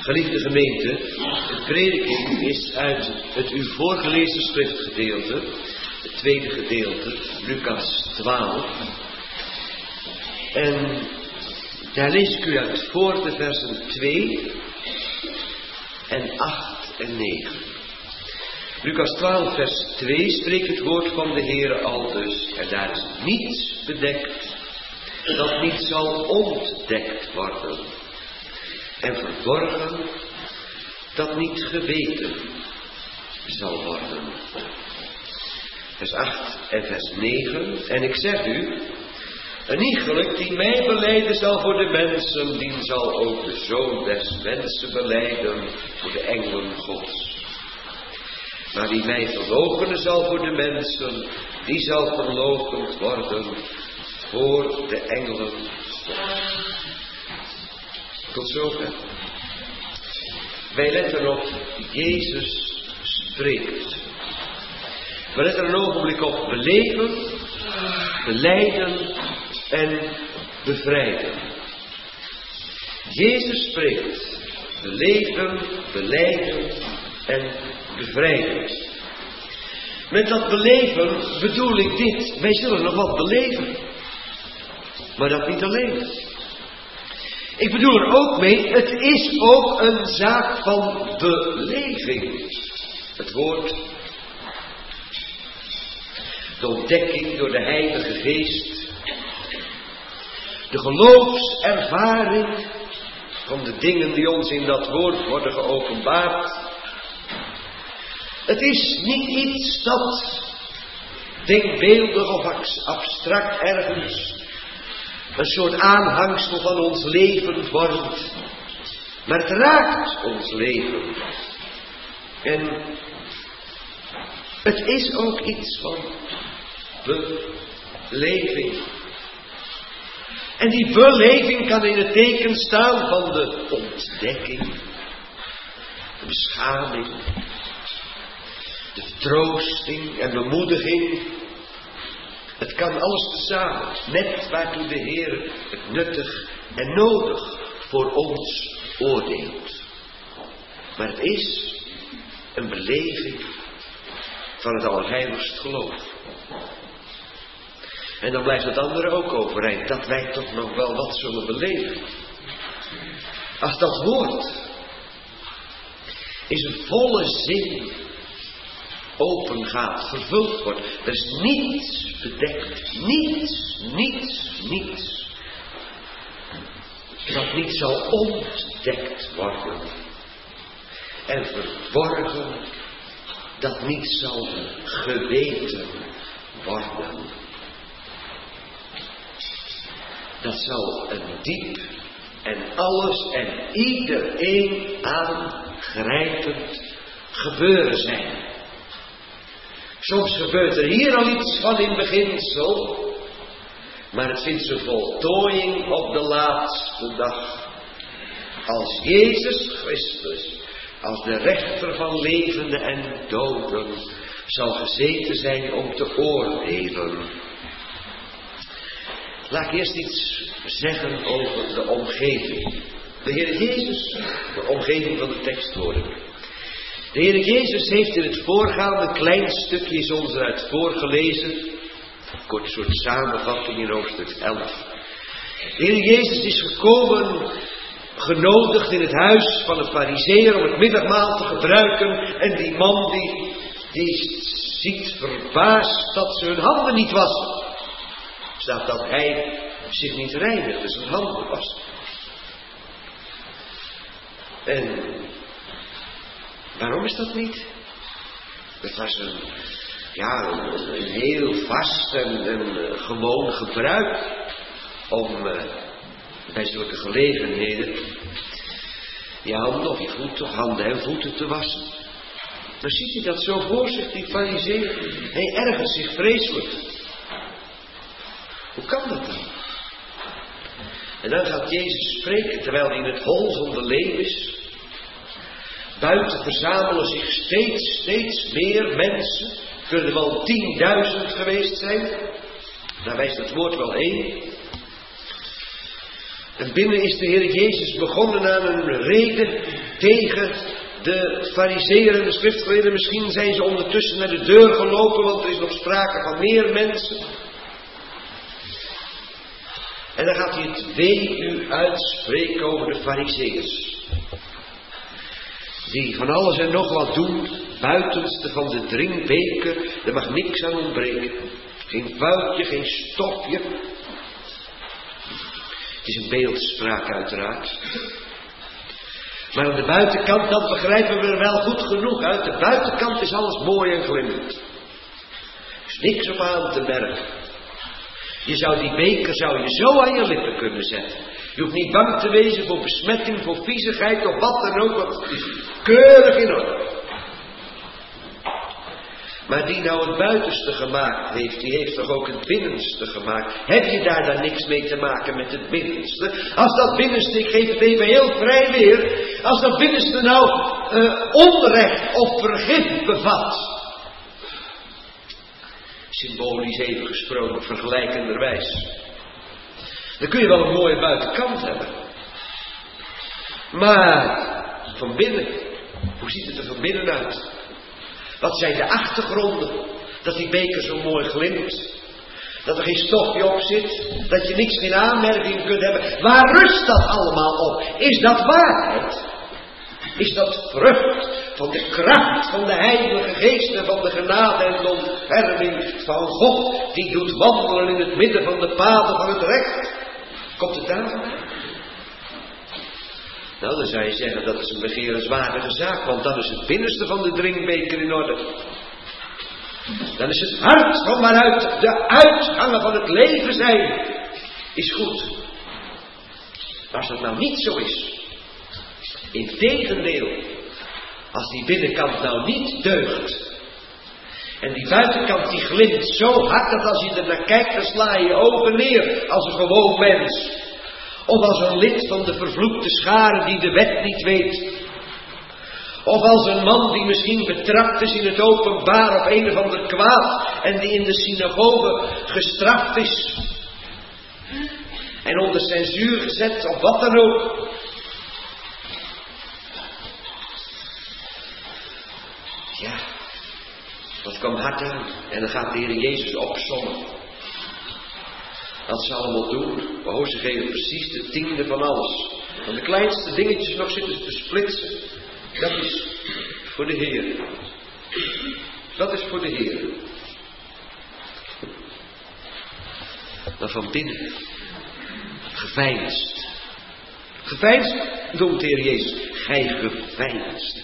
Geliefde gemeente, de prediking is uit het u voorgelezen schriftgedeelte, het tweede gedeelte, Lucas 12. En daar lees ik u uit voor de versen 2 en 8 en 9. Lucas 12 vers 2 spreekt het woord van de Heere aldus. En daar is niets bedekt dat niet zal ontdekt worden. En verborgen dat niet geweten zal worden. Vers 8 en vers 9. En ik zeg u, een iegelijk die mij belijden zal voor de mensen, die zal ook de Zoon des mensen belijden voor de engelen Gods. Maar die mij verloochenen zal voor de mensen, die zal verloochend worden voor de engelen Gods. Tot zover. Wij letten op, Jezus spreekt. We letten een ogenblik op beleven, belijden en bevrijden. Jezus spreekt. Beleven, belijden en bevrijden. Met dat beleven bedoel ik dit. Wij zullen nog wat beleven. Maar dat niet alleen. Ik bedoel er ook mee, het is ook een zaak van beleving. Het woord, de ontdekking door de Heilige Geest, de geloofservaring van de dingen die ons in dat woord worden geopenbaard. Het is niet iets dat denkbeeldig of abstract ergens een soort aanhangsel van ons leven vormt. Maar het raakt ons leven. En het is ook iets van beleving. En die beleving kan in het teken staan van de ontdekking, de beschaming, de troosting en bemoediging. Het kan alles tezamen, net waartoe de Heer het nuttig en nodig voor ons oordeelt. Maar het is een beleving van het allerheiligst geloof. En dan blijft het andere ook overeind, dat wij toch nog wel wat zullen beleven. Als dat woord in zijn volle zin open gaat, vervuld wordt. Er is niets bedekt. Niets. Dat niet zal ontdekt worden. En verborgen dat niet zal geweten worden. Dat zal een diep en alles en iedereen aangrijpend gebeuren zijn. Soms gebeurt er hier al iets van in beginsel, maar het vindt zijn voltooiing op de laatste dag. Als Jezus Christus, als de rechter van levenden en doden, zal gezeten zijn om te oordelen. Laat ik eerst iets zeggen over de omgeving. De Heer Jezus, de omgeving van de tekst horen. De Heer Jezus heeft in het voorgaande klein stukje ons eruit voorgelezen. Een kort soort samenvatting in hoofdstuk 11. De Heer Jezus is gekomen, genodigd in het huis van een farizeeër om het middagmaal te gebruiken. En die man die ziet verbaasd dat ze hun handen niet wassen. Staat dat hij zich niet reinigde, zijn handen waste. En waarom is dat niet? Het was een heel vast en gewoon gebruik om bij zulke gelegenheden je handen of je voeten, handen en voeten te wassen. Dan ziet hij dat zo voor zich, die farizeeër. Hij ergert zich vreselijk. Hoe kan dat dan? En dan gaat Jezus spreken terwijl hij in het hol van de leeuw is. Buiten verzamelen zich steeds meer mensen. Kunnen er wel 10.000 geweest zijn. Daar wijst het woord wel heen. En binnen is de Heer Jezus begonnen aan een reden tegen de farizeeën en de schriftgeleerden. Misschien zijn ze ondertussen naar de deur gelopen, want er is nog sprake van meer mensen. En dan gaat hij het wee u uitspreken over de farizeeërs. Die van alles en nog wat doen, buitenste van de drinkbeker, er mag niks aan ontbreken. Geen vuiltje, geen stofje. Het is een beeldspraak uiteraard. Maar aan de buitenkant, dat begrijpen we er wel goed genoeg uit. De buitenkant is alles mooi en glimmend. Er is niks op aan te merken. Die beker zou je zo aan je lippen kunnen zetten. Je hoeft niet bang te wezen voor besmetting, voor viezigheid of wat dan ook. Want het is keurig in orde. Maar die nou het buitenste gemaakt heeft, die heeft toch ook het binnenste gemaakt. Heb je daar dan niks mee te maken met het binnenste? Als dat binnenste, ik geef het even heel vrij weer. Als dat binnenste nou onrecht of vergif bevat. Symbolisch even gesproken, vergelijkenderwijs. Dan kun je wel een mooie buitenkant hebben. Maar van binnen, hoe ziet het er van binnen uit? Wat zijn de achtergronden? Dat die beker zo mooi glimt. Dat er geen stofje op zit. Dat je niks geen aanmerking kunt hebben. Waar rust dat allemaal op? Is dat waarheid? Is dat vrucht van de kracht van de Heilige Geest en van de genade en de ontferming van God, die doet wandelen in het midden van de paden van het recht? Komt het daar vandaan? Nou, dan zou je zeggen, dat is een begerenswaardige zaak, want dan is het binnenste van de drinkbeker in orde. Dan is het hart van waaruit de uitgangen van het leven zijn, is goed. Maar als dat nou niet zo is, integendeel, als die binnenkant nou niet deugt, en die buitenkant die glimt zo hard dat als je er naar kijkt, dan sla je je ogen neer als een gewoon mens. Of als een lid van de vervloekte schare die de wet niet weet. Of als een man die misschien betrapt is in het openbaar op een of ander kwaad en die in de synagoge gestraft is. En onder censuur gezet of wat dan ook. Ja, dat kwam hard aan. En dan gaat de Heer Jezus opsommen. Wat ze allemaal doen. Oh, ze geven precies de tiende van alles. Van de kleinste dingetjes nog zitten ze te splitsen. Dat is voor de Heer. Dat is voor de Heer. Maar van binnen. Geveinsd. Geveinsd noemt de Heer Jezus. Gij geveinsd.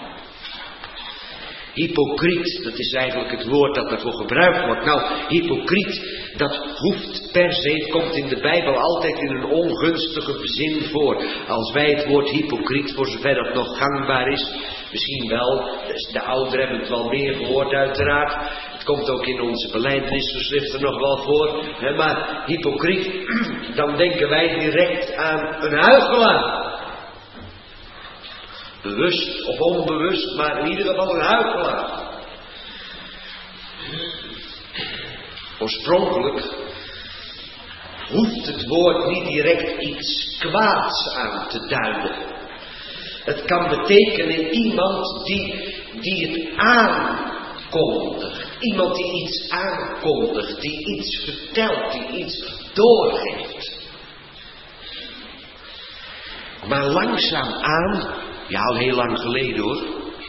Hypocriet, dat is eigenlijk het woord dat daarvoor gebruikt wordt. Nou, hypocriet, dat hoeft per se, komt in de Bijbel altijd in een ongunstige zin voor. Als wij het woord hypocriet, voor zover dat nog gangbaar is, misschien wel, de ouderen hebben het wel meer gehoord uiteraard. Het komt ook in onze belijdenisgeschriften nog wel voor. Maar hypocriet, dan denken wij direct aan een huichelaar. Bewust of onbewust, maar in ieder geval een huichelaar. Oorspronkelijk hoeft het woord niet direct iets kwaads aan te duiden. Het kan betekenen iemand die het aankondigt. Iemand die iets aankondigt, die iets vertelt, die iets doorgeeft. Maar langzaamaan, ja, al heel lang geleden hoor.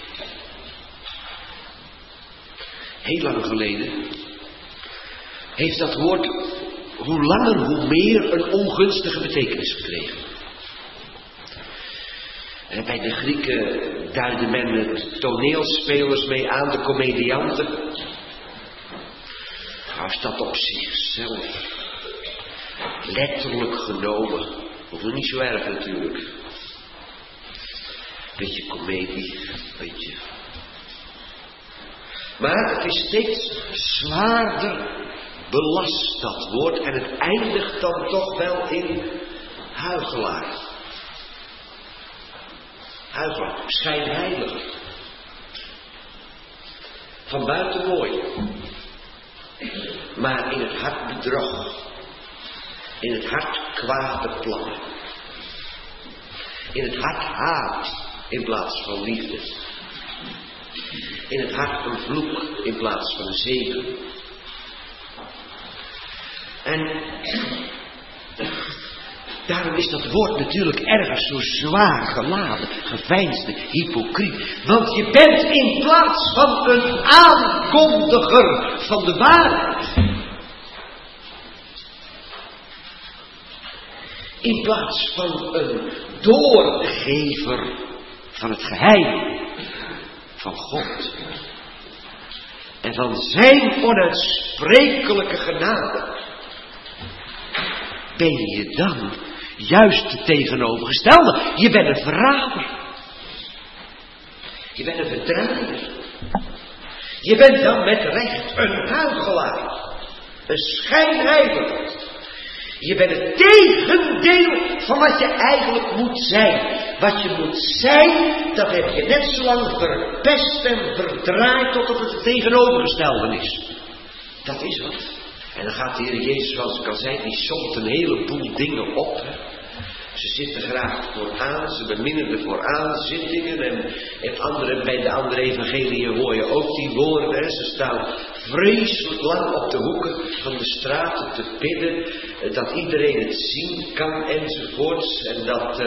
Heel lang geleden heeft dat woord hoe langer hoe meer een ongunstige betekenis gekregen. En bij de Grieken duidde men de toneelspelers mee aan, de komedianten. Als dat op zichzelf letterlijk genomen, of nog niet zo erg natuurlijk. Beetje komedie, beetje. Maar het is steeds zwaarder belast, dat woord. En het eindigt dan toch wel in huichelaar. Huichelaar, schijnheilig. Van buiten mooi. Maar in het hart bedrog. In het hart kwade plannen. In het hart haat. in plaats van liefde. In het hart een vloek in plaats van een zegen. En daarom is dat woord natuurlijk ergens zo zwaar geladen, geveinsde, hypocriet. Want je bent in plaats van een aankondiger van de waarheid. In plaats van een doorgever van het geheim van God. En van zijn onuitsprekelijke genade. Ben je dan juist het tegenovergestelde? Je bent een verrader. Je bent een verdraaier. Je bent dan met recht een huichelaar. Een schijnheilige. Je bent het tegendeel van wat je eigenlijk moet zijn. Wat je moet zijn, dat heb je net zo lang verpest en verdraaid totdat het tegenovergestelde is. Dat is wat. En dan gaat de Heer Jezus, zoals ik al zei, die somt een heleboel dingen op. Ze zitten graag vooraan, ze beminnen de vooraanzittingen. En bij de andere evangeliën hoor je ook die woorden. Hè. Ze staan vreselijk lang op de hoeken van de straten te bidden. Dat iedereen het zien kan enzovoorts. En dat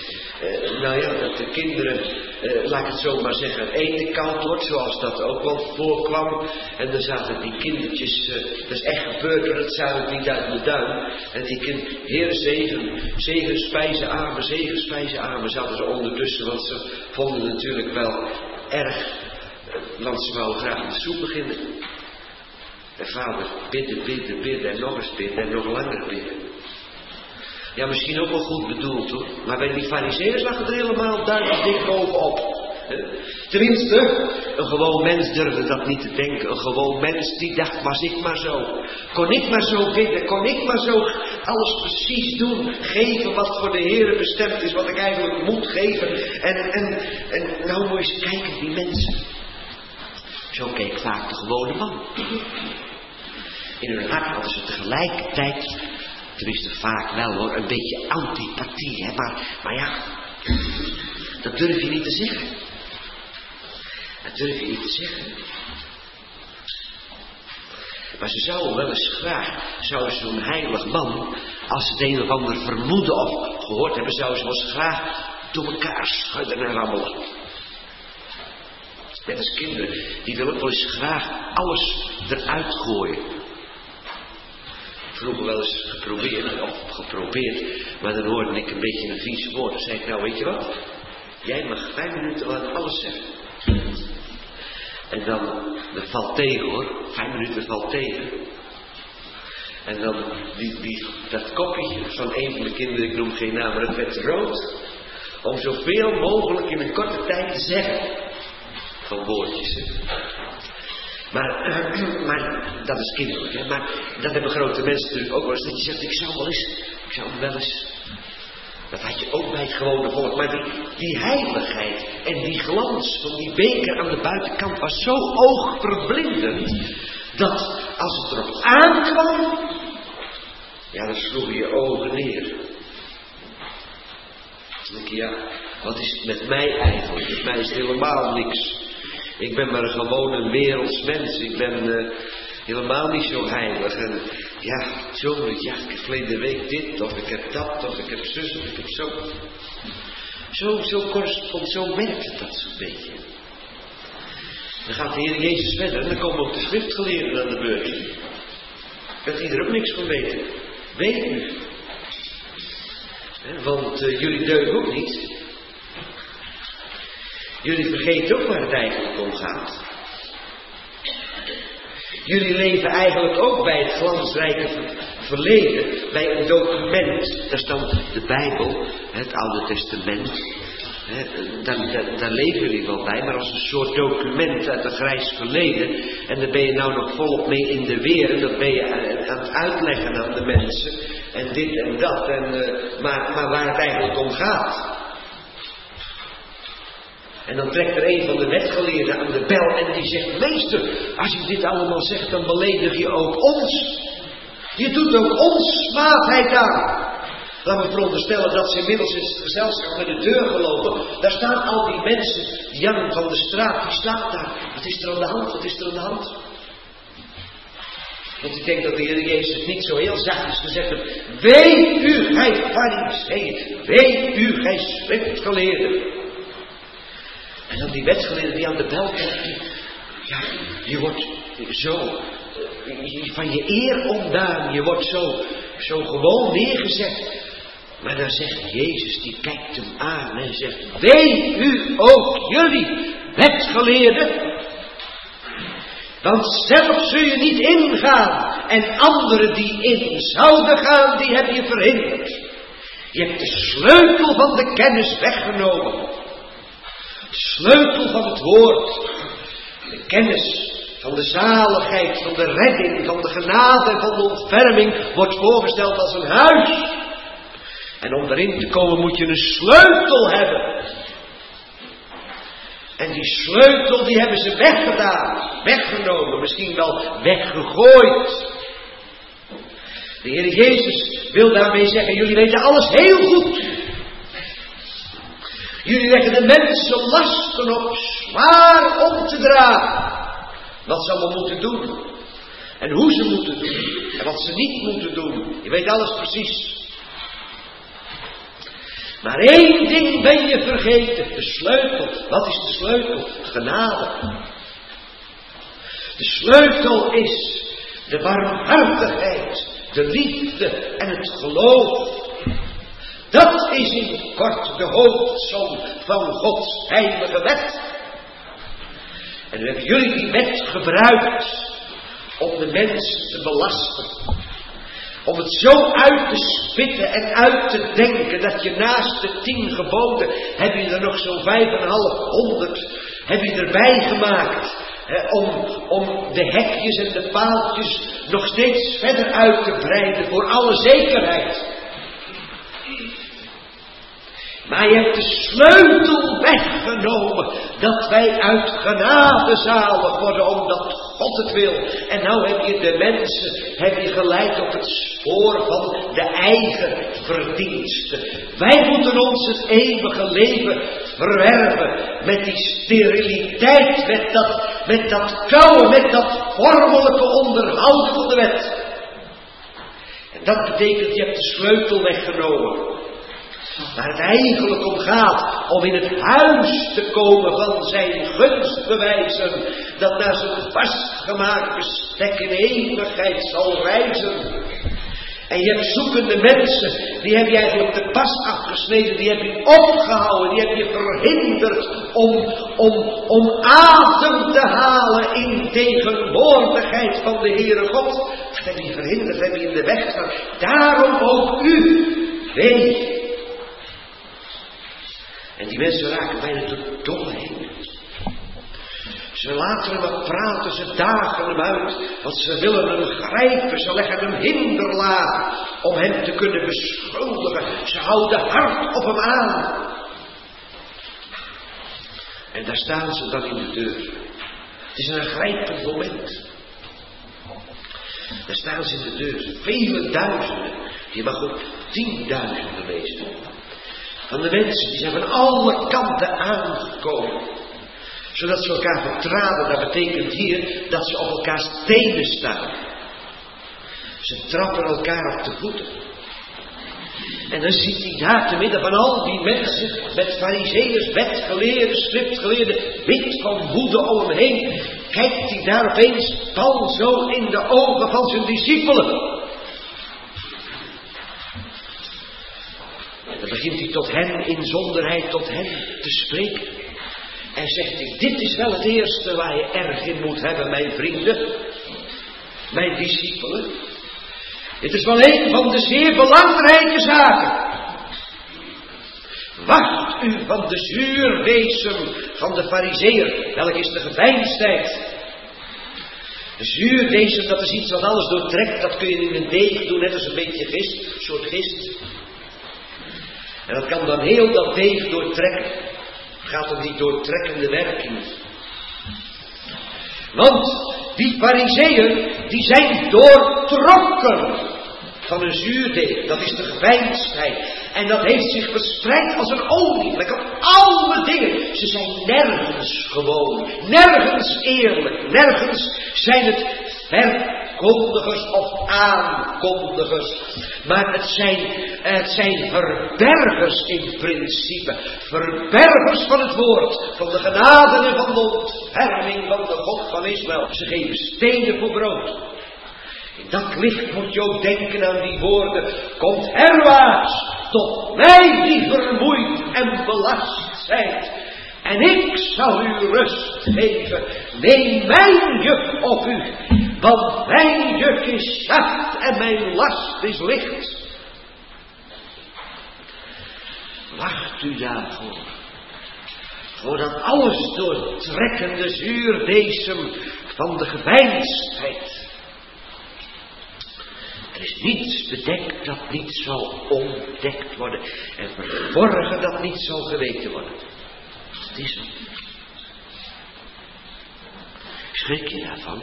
de kinderen, laat ik het zo maar zeggen, eten koud wordt. Zoals dat ook wel voorkwam. En dan zaten die kindertjes, dat is echt gebeurd hoor, dat zuigt niet uit de duim. En die kind, Heer zegen spijzen armen, zaten ze ondertussen. Want ze vonden het natuurlijk wel erg, want ze wouden graag met soep beginnen. En vader, bidden en nog eens bidden en nog langer bidden. Ja, misschien ook wel goed bedoeld hoor. Maar bij die farizeeërs lag het er helemaal duidelijk dik bovenop. Tenminste, een gewoon mens durfde dat niet te denken. Een gewoon mens die dacht, was ik maar zo. Kon ik maar zo bidden, kon ik maar zo alles precies doen. Geven wat voor de Heer bestemd is, wat ik eigenlijk moet geven. En nou moet je eens kijken, die mensen. Zo keek vaak de gewone man. In hun hart hadden ze tegelijkertijd, tenminste vaak wel hoor, een beetje antipathie. Hè? Maar ja, dat durf je niet te zeggen. Dat durf je niet te zeggen. Maar ze zouden wel eens graag, zo'n heilig man, als ze het een of ander vermoeden of gehoord hebben, zouden ze wel eens graag door elkaar schudden en rammelen. Net als kinderen, die willen ook wel eens graag alles eruit gooien. Vroeger wel eens geprobeerd, maar dan hoorde ik een beetje een vies woord. Dan zei ik, nou weet je wat, jij mag 5 minuten lang alles zeggen. En dan, dat valt tegen hoor, 5 minuten valt tegen. En dan, dat kopje van een van de kinderen, ik noem geen naam, maar dat werd rood. Om zoveel mogelijk in een korte tijd te zeggen. Van woordjes. Maar dat is kinderlijk. Hè? Maar dat hebben grote mensen natuurlijk ook wel eens. Dat je zegt, ik zou wel eens. Dat had je ook bij het gewone volk. Maar die heiligheid en die glans van die beker aan de buitenkant was zo oogverblindend. Dat als het erop aankwam, ja, dan sloeg je ogen neer. Dan denk je, ja, wat is het met mij eigenlijk? Met mij is het helemaal niks. Ik ben maar gewoon een werelds mens. Ik ben helemaal niet zo heilig. En ja, ik heb verleden week dit, of ik heb dat, of ik heb zus, of ik heb zo. Zo correspond, zo werkt dat zo'n beetje. Dan gaat de Heer Jezus verder en dan komen ook de schriftgeleerden aan de beurt. Dat die er ook niks van weten. Weet u. Want jullie deugen ook niet. Jullie vergeten ook waar het eigenlijk om gaat. Jullie leven eigenlijk ook bij het glansrijke verleden, bij een document, daar staat de Bijbel, het Oude Testament. Daar leven jullie wel bij, maar als een soort document uit een grijs verleden. En daar ben je nou nog volop mee in de weer. En dat ben je aan het uitleggen aan de mensen. En dit en dat. Maar waar het eigenlijk om gaat. En dan trekt er een van de wetgeleerden aan de bel en die zegt, meester, als je dit allemaal zegt, dan beledig je ook ons. Je doet ook ons smaadheid aan. Laten we veronderstellen dat ze inmiddels in het gezelschap naar de deur gelopen. Daar staan al die mensen, die Jan van de straat, die staat daar. Wat is er aan de hand? Wat is er aan de hand? Want ik denk dat de Heer Jezus het niet zo heel zachtjes gezegd heeft. Wee u, gij Farizeeën. Wee u, gij schriftgeleerden. En dan die wetgeleerde die aan de bel komt. Je wordt zo van je eer ontdaan. Je wordt zo gewoon neergezet. Maar dan zegt Jezus, die kijkt hem aan en zegt. Wee u ook jullie, wetgeleerden. Want zelf zul je niet ingaan. En anderen die in zouden gaan, die heb je verhinderd. Je hebt de sleutel van de kennis weggenomen. De sleutel van het woord. De kennis van de zaligheid, van de redding, van de genade en van de ontferming wordt voorgesteld als een huis. En om erin te komen moet je een sleutel hebben. En die sleutel die hebben ze weggedaan, weggenomen, misschien wel weggegooid. De Heer Jezus wil daarmee zeggen, jullie weten alles heel goed. Jullie leggen de mensen lasten op, zwaar om te dragen. Wat ze allemaal moeten doen. En hoe ze moeten doen. En wat ze niet moeten doen. Je weet alles precies. Maar één ding ben je vergeten. De sleutel. Wat is de sleutel? Genade. De sleutel is de barmhartigheid, de liefde en het geloof. Dat is in kort de hoofdsom van Gods heilige wet. En nu hebben jullie die wet gebruikt om de mensen te belasten. Om het zo uit te spitten en uit te denken dat je naast de 10 geboden heb je er nog zo'n 5.500 heb je erbij gemaakt. Om de hekjes en de paaltjes nog steeds verder uit te breiden voor alle zekerheid. Maar je hebt de sleutel weggenomen dat wij uit genade zalig worden omdat God het wil. En nou heb je de mensen geleid op het spoor van de eigen verdiensten. Wij moeten ons het eeuwige leven verwerven met die steriliteit, met dat koude, met dat vormelijke onderhouden van de wet. En dat betekent je hebt de sleutel weggenomen. Waar het eigenlijk om gaat, om in het huis te komen van zijn gunstbewijzen, dat naar zijn vastgemaakt bestek in eeuwigheid zal reizen. En je hebt zoekende mensen, die heb je eigenlijk de pas afgesneden, die heb je opgehouden, die heb je verhinderd om adem te halen in tegenwoordigheid van de Heere God. Dat heb je verhinderd, dat heb je in de weg gestaan. Daarom ook u, weet. En die mensen raken bijna door dolle heen. Ze laten hem maar praten, ze dagen hem uit, want ze willen hem grijpen, ze leggen hem hinderlaag om hem te kunnen beschuldigen. Ze houden hard op hem aan. En daar staan ze dan in de deur. Het is een aangrijpend moment. Daar staan ze in de deur, vele duizenden, je mag ook 10.000 wezen. Van de mensen, die zijn van alle kanten aangekomen. Zodat ze elkaar vertraden, dat betekent hier dat ze op elkaars tenen staan. Ze trappen elkaar op de voeten. En dan ziet hij daar te midden van al die mensen, met farizeeërs, wetgeleerden, schriftgeleerden, wit van woede om hem heen. Kijkt hij daar opeens pal zo in de ogen van zijn discipelen. Dan begint hij tot hen, in zonderheid tot hen te spreken. En zegt hij, dit is wel het eerste waar je erg in moet hebben, mijn vrienden. Mijn discipelen. Dit is wel een van de zeer belangrijke zaken. Wacht u van de zuurwezen van de farizeeër. Welk is de geveinsdheid? De zuurwezen, dat is iets wat alles doortrekt. Dat kun je in een deeg doen, net als een beetje gist. Een soort gist. En dat kan dan heel dat deeg doortrekken. Het gaat om die doortrekkende werking. Want die farizeeën, die zijn doortrokken. van een zuurdeeg, dat is de geveinsdheid. En dat heeft zich verspreid als een olievlek op alle dingen. Ze zijn nergens gewoon, nergens eerlijk, nergens zijn het verkondigers of aankondigers. Maar het zijn verbergers in principe. Verbergers van het woord, van de genade en van de ontferming van de God van Israël. Ze geven stenen voor brood. In dat licht moet je ook denken aan die woorden. Komt herwaarts tot mij die vermoeid en belast zijt. En ik zal u rust geven. Neem mijn juk op u. Want mijn juk is zacht en mijn last is licht. Wacht u daarvoor. Voor dat alles doortrekkende zuurdesem van de geveinsdheid. Er is niets bedekt dat niet zal ontdekt worden. En verborgen dat niet zal geweten worden. Dat is het. Schrik je daarvan?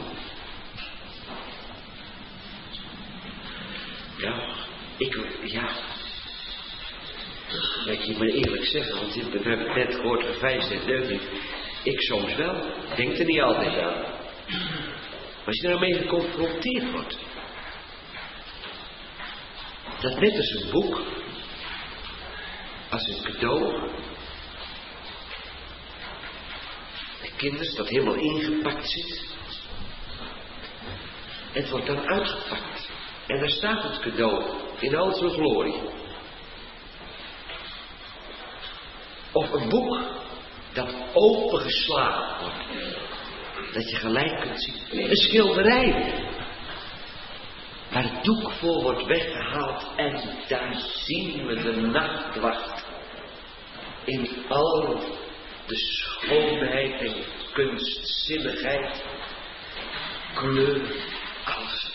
Ja. Ik je maar eerlijk zeggen, want we hebben het net gehoord, geveinsdheid deugt niet. Ik soms wel. Denk er niet altijd aan. Maar als je daarmee geconfronteerd wordt. Dat net als een boek, als een cadeau. De kinders dat helemaal ingepakt zit. Het wordt dan uitgepakt. En daar staat het cadeau in al zijn glorie. Of een boek dat opengeslagen wordt. Dat je gelijk kunt zien. Een schilderij. Waar het doek voor wordt weggehaald. En daar zien we de nachtwacht. In al de schoonheid en kunstzinnigheid. Kleur. Alles.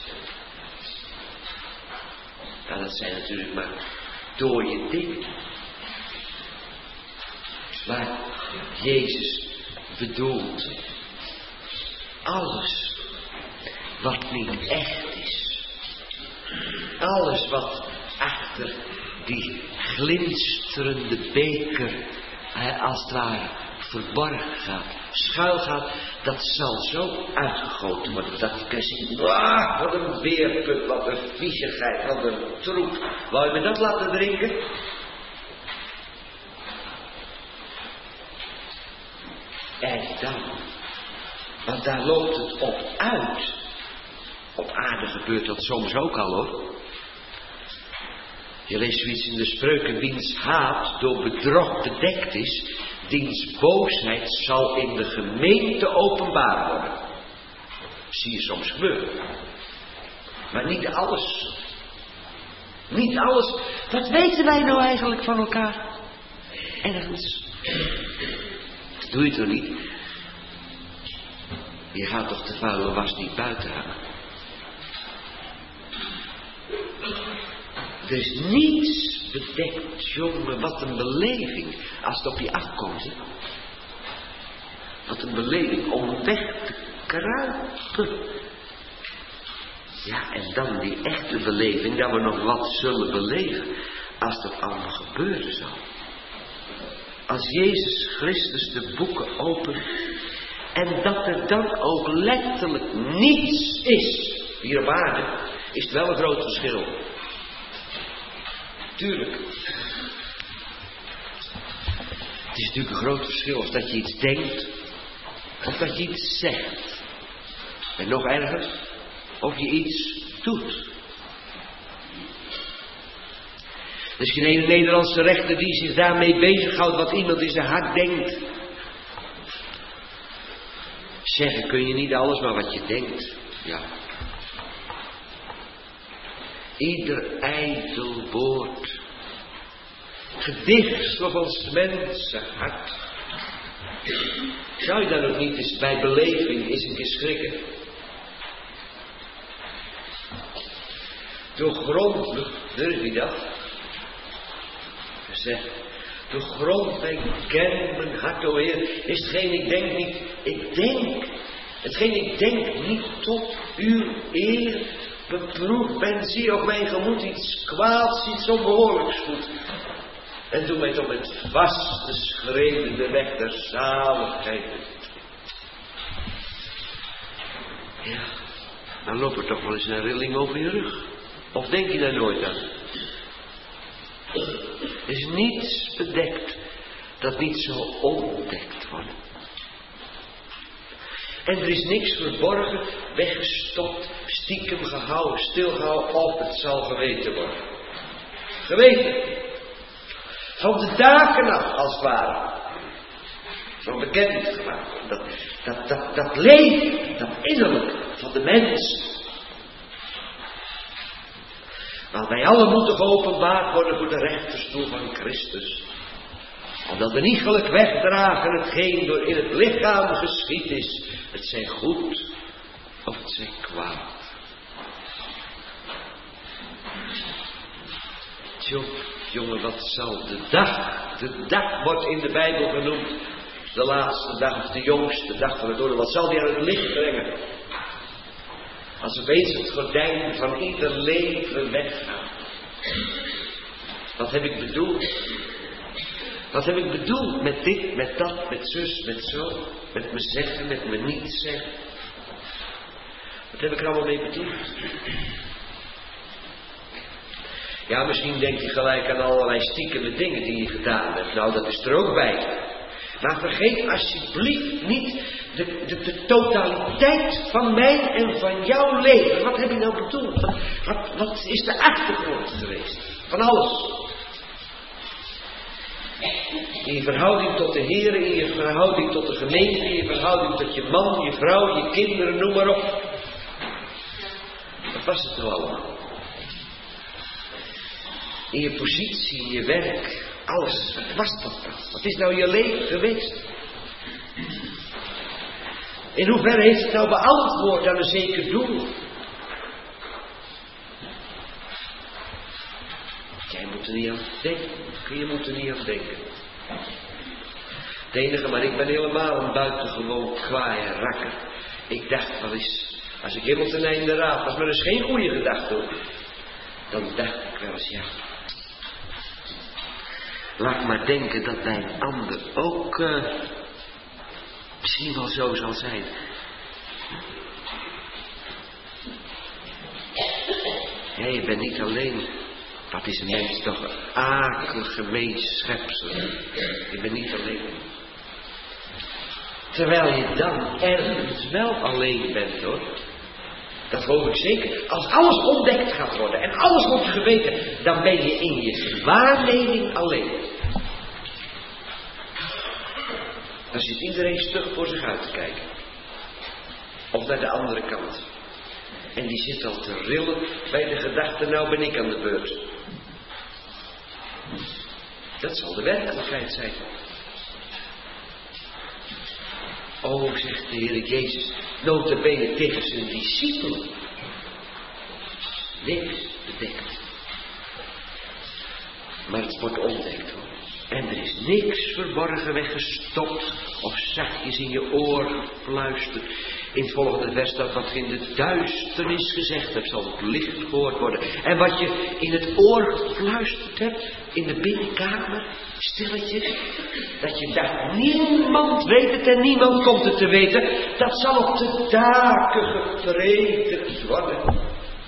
Ja, dat zijn natuurlijk maar dooie dingen. Maar Jezus bedoelt alles wat niet echt is. Alles wat achter die glinsterende beker als het ware verborgen gaat, schuil gaat, dat zal zo uitgegoten worden dat je kan zien, wat een beerput, wat een viezigheid, wat een troep. Wou je me dat laten drinken? En dan, want daar loopt het op uit. Op aarde gebeurt dat soms ook al hoor. Je leest zoiets in de Spreuken, wiens haat door bedrog bedekt is, diens boosheid zal in de gemeente openbaar worden. Zie je soms gebeuren. Maar niet alles. Niet alles. Wat weten wij nou eigenlijk van elkaar? Ergens. Dat doe je toch niet? Je gaat toch de vuile was niet buiten hangen? Er is niets bedekt, jongen. Wat een beleving. Als het op je afkomt. Hè? Wat een beleving om weg te kruipen. Ja, en dan die echte beleving. Dat we nog wat zullen beleven. Als dat allemaal gebeuren zal. Als Jezus Christus de boeken opent. En dat er dan ook letterlijk niets is. Hier op aarde is het wel een groot verschil. Tuurlijk. Het is natuurlijk een groot verschil of dat je iets denkt. Of dat je iets zegt. En nog erger. Of je iets doet. Er is geen Nederlandse rechter die zich daarmee bezighoudt wat iemand in zijn hart denkt. Zeggen kun je niet alles, maar wat je denkt. Ja. Ieder ijdel woord. Gedicht op ons mensenhart. Zou je dan ook niet eens bij beleving eens een keer schrikken? Doorgrond, durf je dat? Zeg, doorgrond mijn ken, mijn hart, o Heer, is hetgeen ik denk niet, ik denk. Hetgeen ik denk niet tot uw eer, beproefd ben, zie of mijn gemoed iets kwaads, iets onbehoorlijks doet. En doe mij toch met vaste schreden de weg der zaligheid. Ja, dan loopt er toch wel eens een rilling over je rug. Of denk je daar nooit aan? Er is niets bedekt dat niet zal ontdekt worden. En er is niks verborgen, weggestopt, stiekem gehouden, stilgehouden, of het zal geweten worden. Geweten. Van de daken af, als het ware. Zo bekend gemaakt. Dat leven, dat innerlijk van de mens. Maar wij allen moeten geopenbaard worden voor de rechterstoel van Christus. Omdat we niet gelijk wegdragen hetgeen door in het lichaam geschied is. Het zij goed of het zij kwaad. Jongen, wat zal de dag wordt in de Bijbel genoemd. De laatste dag of de jongste dag van het oordeel. Wat zal die aan het licht brengen? Als opeens het gordijn van ieder leven weggaat. Wat heb ik bedoeld? Wat heb ik bedoeld met dit, met dat, met zus, met zo? Met me zeggen, met me niet zeggen? Wat heb ik er allemaal mee bedoeld? Ja, misschien denk je gelijk aan allerlei stiekeme dingen die je gedaan hebt. Nou, dat is er ook bij. Maar vergeet alsjeblieft niet de totaliteit van mijn en van jouw leven. Wat heb je nou bedoeld? Wat is de achtergrond geweest? Van alles. In je verhouding tot de Heer, in je verhouding tot de gemeente, in je verhouding tot je man, je vrouw, je kinderen, noem maar op. Wat was het nou allemaal? In je positie, in je werk, alles. Wat was dat dan? Wat is nou je leven geweest? In hoeverre heeft het nou beantwoord aan een zeker doel? Jij moet er niet aan denken. Je moet er niet aan denken. Het enige, maar ik ben helemaal een buitengewoon kwaai en rakker. Ik dacht wel eens, als ik helemaal ten einde raad, was maar dus geen goede gedachte hoor. Dan dacht ik wel eens, ja. Laat maar denken dat bij een ander ook misschien wel zo zal zijn. Ja, je bent niet alleen. Wat is een mens toch een akelig gemeen schepsel. Je bent niet alleen. Terwijl je dan ergens wel alleen bent hoor. Dat geloof ik zeker. Als alles ontdekt gaat worden en alles wordt geweten, dan ben je in je waarneming alleen. Dan zit iedereen stug voor zich uit te kijken. Of naar de andere kant. En die zit al te rillen bij de gedachte, nou ben ik aan de beurt. Dat zal de werkelijkheid zijn. O, zegt de Heer Jezus, nota bene tegen zijn discipelen. Niks bedekt. Maar het wordt ontdekt hoor. En er is niks verborgen weggestopt of zachtjes in je oor gefluisterd. In het volgende vers staat wat je in de duisternis gezegd hebt, zal het licht gehoord worden. En wat je in het oor gefluisterd hebt, in de binnenkamer, stilletje, dat je dacht, niemand weet het en niemand komt het te weten, dat zal op de daken gepredikt worden.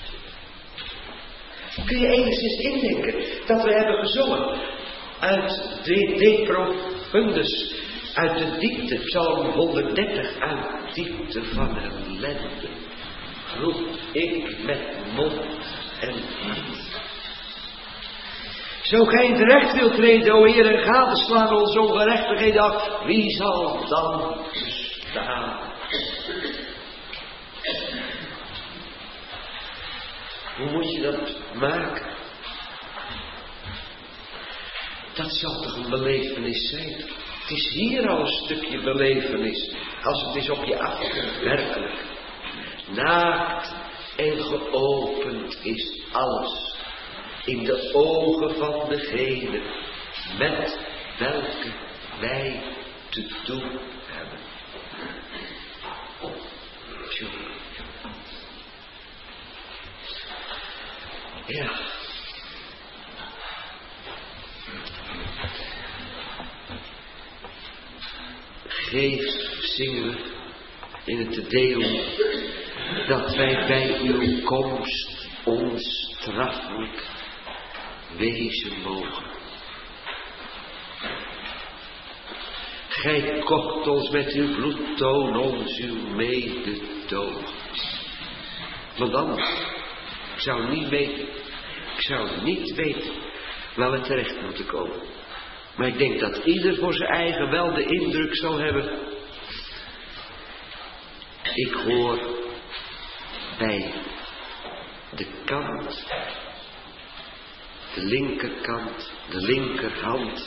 Kun je enigszins indenken dat we hebben gezongen uit de profundus, uit de diepte, Psalm 130, uit diepte van ellende, roep ik met mond en hart. Zo gij in het recht wilt treden, o Heer, en gadeslaan onze ongerechtigheden af, wie zal dan bestaan? Hoe moet je dat maken? Dat zal toch een belevenis zijn? Het is hier al een stukje belevenis. Als het is op je afkomt, werkelijk. Naakt en geopend is alles. In de ogen van degene met welke wij te doen hebben. Ja. Geef, zingen we in het Te Deum, dat wij bij uw komst onstraffelijk wezen mogen. Gij kocht ons met uw bloed, toon ons uw mededogen. Want anders, ik zou niet weten waar we terecht moeten komen. Maar ik denk dat ieder voor zijn eigen wel de indruk zal hebben. Ik hoor bij de kant, de linkerkant, de linkerhand,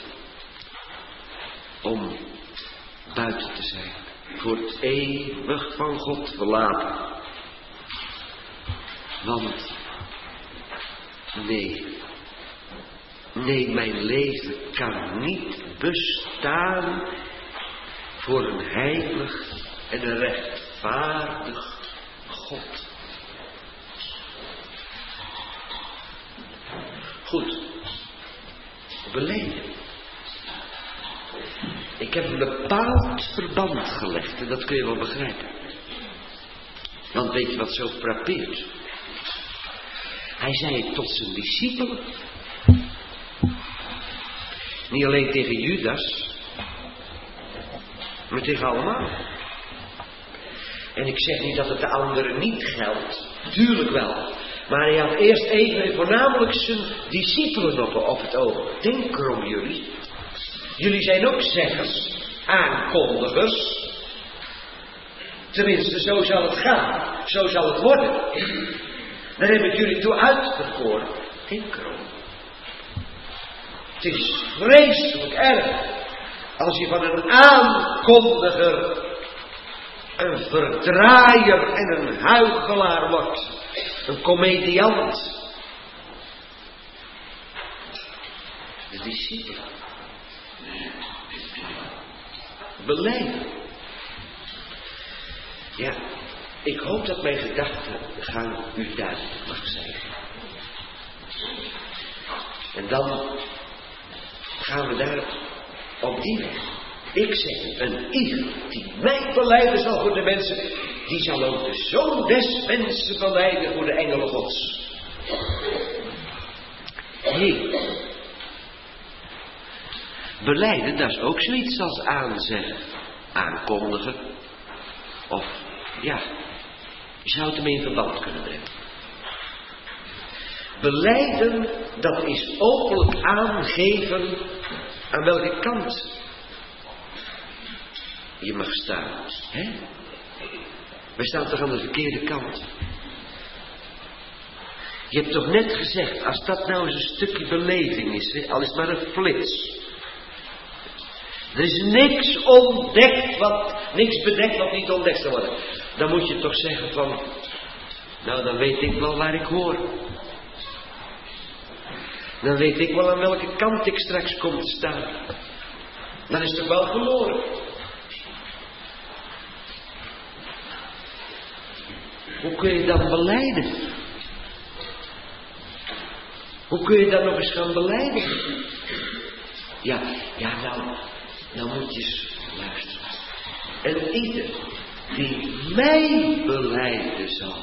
om buiten te zijn, voor het eeuwig van God verlaten. Want, nee, mijn leven kan niet bestaan voor een heilig en een rechtvaardig God. Goed, belijden. Ik heb een bepaald verband gelegd en dat kun je wel begrijpen. Want weet je wat zo frappeert? Hij zei het tot zijn discipelen. Niet alleen tegen Judas, maar tegen allemaal. En ik zeg niet dat het de anderen niet geldt. Tuurlijk wel. Maar hij had eerst even en voornamelijk zijn discipelen op het oog. Denk erom jullie. Jullie zijn ook zeggers, aankondigers. Tenminste, zo zal het gaan. Zo zal het worden. Daar heb ik jullie toe uitverkoren. Denk erom. Het is vreselijk erg als je van een aankondiger een verdraaier en een huichelaar wordt. Een komediant. De discipelen. Belijden. Ja, ik hoop dat mijn gedachtegang u duidelijk mag zijn. En dan gaan we daar op die weg. Ik zeg, een ieder die mij belijden zal voor de mensen, die zal ook de Zoon des mensen belijden voor de engelen Gods. Nee. Belijden, dat is ook zoiets als aanzeggen, aankondigen. Of, ja, je zou het ermee in verband kunnen brengen. Belijden, dat is openlijk aangeven aan welke kant je mag staan. Hè? Wij staan toch aan de verkeerde kant. Je hebt toch net gezegd, als dat nou eens een stukje beleving is, hè, al is het maar een flits. Er is niks ontdekt, niks bedekt wat niet ontdekt zal worden. Dan moet je toch zeggen van, nou dan weet ik wel waar ik hoor. Dan weet ik wel aan welke kant ik straks kom te staan. Dan is het toch wel verloren. Hoe kun je dan belijden? Hoe kun je dan nog eens gaan belijden? Ja, nou moet je eens luisteren. En ieder die mij belijden zal.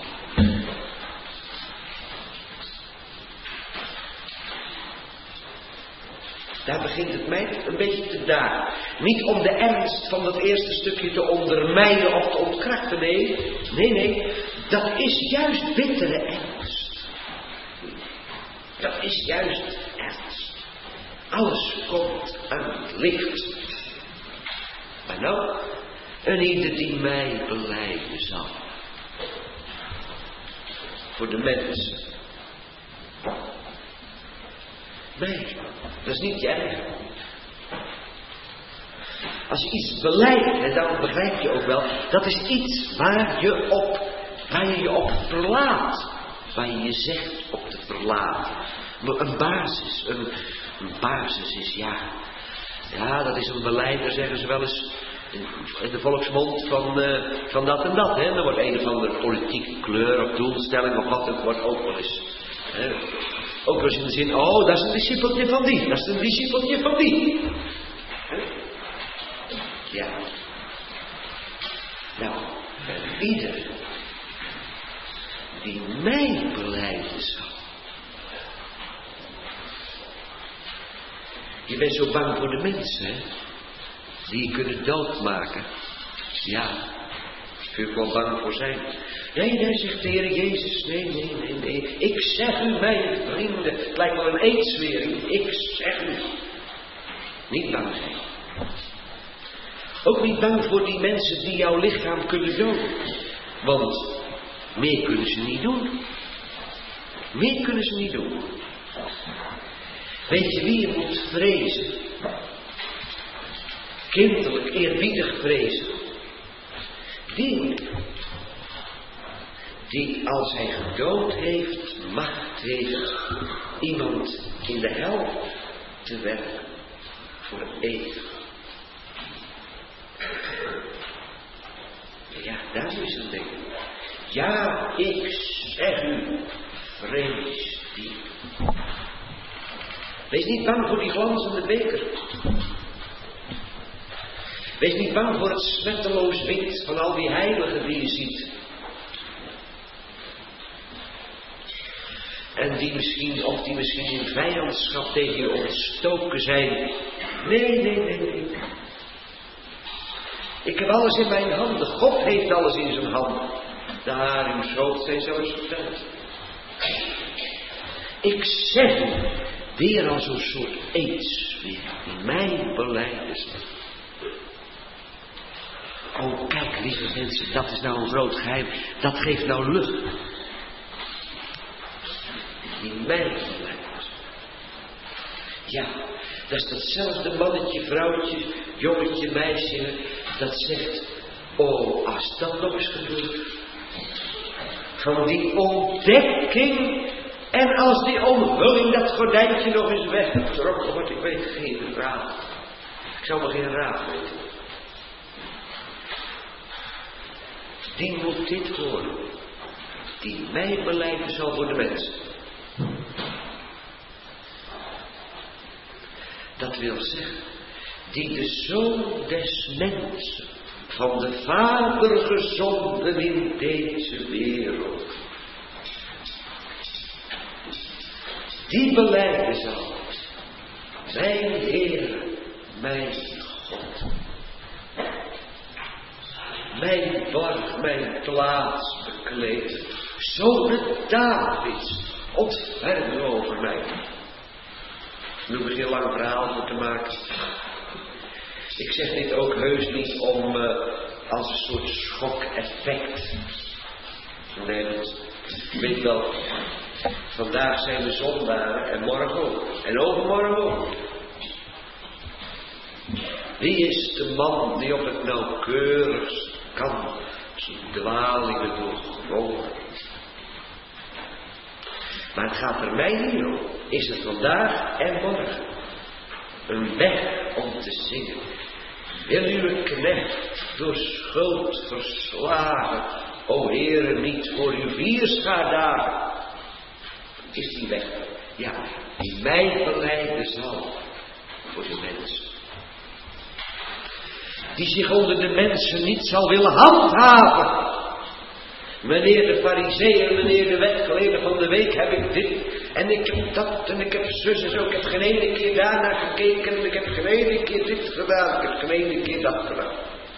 Daar begint het mij een beetje te dagen. Niet om de ernst van dat eerste stukje te ondermijnen of te ontkrachten. Nee. Dat is juist bittere ernst. Dat is juist ernst. Alles komt aan het licht. Maar nou, en ieder die mij belijden zal. Voor de mensen. Nee, dat is niet je eigen. Als je iets belijdt, en dan begrijp je ook wel, dat is iets waar je je op verlaat. Waar je je zegt op te verlaten. Een basis. Een basis is ja, dat is een belijder, zeggen ze wel eens in de volksmond van dat en dat. Hè? Er wordt een of andere politieke kleur of doelstelling of wat, het wordt ook wel eens Ook wel eens in de zin, oh, dat is een discipeltje van die, dat is een discipeltje van die. Ja. Nou, ieder die mij belijden zal. Je bent zo bang voor de mensen, hè? Die je kunnen doodmaken. Ja, kun je er wel bang voor zijn. Nee, zegt de Heer Jezus, nee. Ik zeg u, mijn vrienden, het lijkt wel een eedswering. Ik zeg u. Niet bang zijn. Ook niet bang voor die mensen die jouw lichaam kunnen doden. Want meer kunnen ze niet doen. Meer kunnen ze niet doen. Weet je wie je moet vrezen? Kinderlijk, eerbiedig vrezen. Die als hij gedood heeft, macht heeft iemand in de hel te werken voor eeuwig. Ja, daar is het ding. Ja, ik zeg u, vrees die. Wees niet bang voor die glanzende beker. Wees niet bang voor het smetteloos wit van al die heiligen die je ziet. En die misschien in vijandschap tegen je ontstoken zijn. Nee. Ik heb alles in mijn handen. God heeft alles in zijn handen. De haren in schoot zijn zelfs verteld. Ik zeg u, weer al zo'n soort eedsfeer in mijn belijdenis. Oh, kijk, lieve mensen, dat is nou een groot geheim. Dat geeft nou lucht. In mijn belijdenis. Ja, dat is datzelfde mannetje, vrouwtje, jongetje, meisje, dat zegt, oh, als dat nog eens gebeurt. Van die ontdekking. En als die omhulling, dat gordijntje nog eens weggetrokken wordt, ik weet geen raad. Ik zou maar geen raad weten. Die moet dit horen. Die mij belijden zal voor de mensen. Dat wil zeggen, die de Zoon des mensen van de Vader gezonden in deze wereld. Die belijden zal, mijn Heer, mijn God. Mijn borg, mijn plaats bekleed. Zonen Davids, ontferm over mij. Nu hoef ik geen lang verhaal voor te maken. Ik zeg dit ook heus niet om als een soort schok-effect. Nee, ik weet wel. Vandaag zijn we zondaren en morgen ook. En overmorgen ook. Wie is de man die op het nauwkeurigst kan zijn dwalingen doorgronden? Maar het gaat er mij niet om. Is het vandaag en morgen een weg om te zingen? Wil uw knecht door schuld verslagen, o Heere, niet voor uw vierschaardagen? Is die weg? Ja, die mij belijden zal voor de mensen. Die zich onder de mensen niet zal willen handhaven. Meneer de farizeeën, meneer de wetgeleerde van de week, heb ik dit en ik heb dat en ik heb zus en zo. Ik heb geen ene keer daarna gekeken en ik heb geen ene keer dit gedaan. Ik heb geen ene keer dat gedaan.